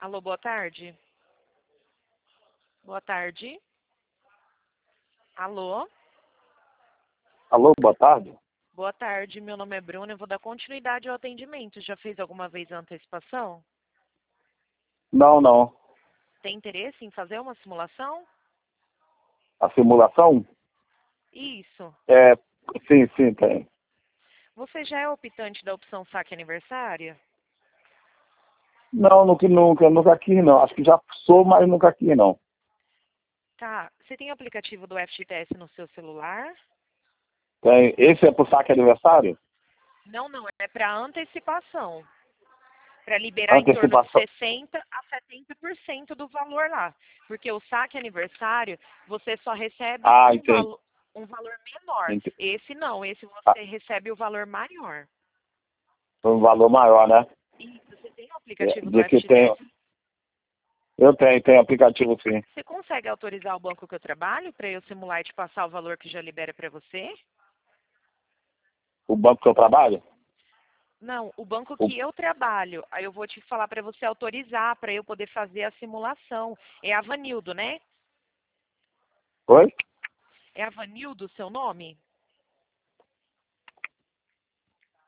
Alô, boa tarde. Boa tarde. Alô? Alô, boa tarde. Boa tarde, meu nome é Bruna, eu vou dar continuidade ao atendimento. Já fez alguma vez a antecipação? Não, não. Tem interesse em fazer uma simulação? A simulação? Isso. Sim, tem. Você já é optante da opção saque aniversário? Não, nunca quis, não. Acho que já sou, mas nunca quis, não. Tá. Você tem o aplicativo do FGTS no seu celular? Tem. Esse é pro saque aniversário? Não, não. É para antecipação. Para liberar em torno de Antecipação. 60% a 70% do valor lá. Porque o saque aniversário, você só recebe Entendi. um valor menor. Entendi. Esse não, esse Ah, você recebe o valor maior. um valor maior, né? Isso, você tem o aplicativo do Do que tem. FGTS? Eu tenho aplicativo, sim. Você consegue autorizar o banco que eu trabalho para eu simular e te passar o valor que já libera para você? O banco que eu trabalho? Não, o banco O... que eu trabalho. Aí eu vou te falar para você autorizar, para eu poder fazer a simulação. É Avanildo, né? Oi? É Avanildo o seu nome?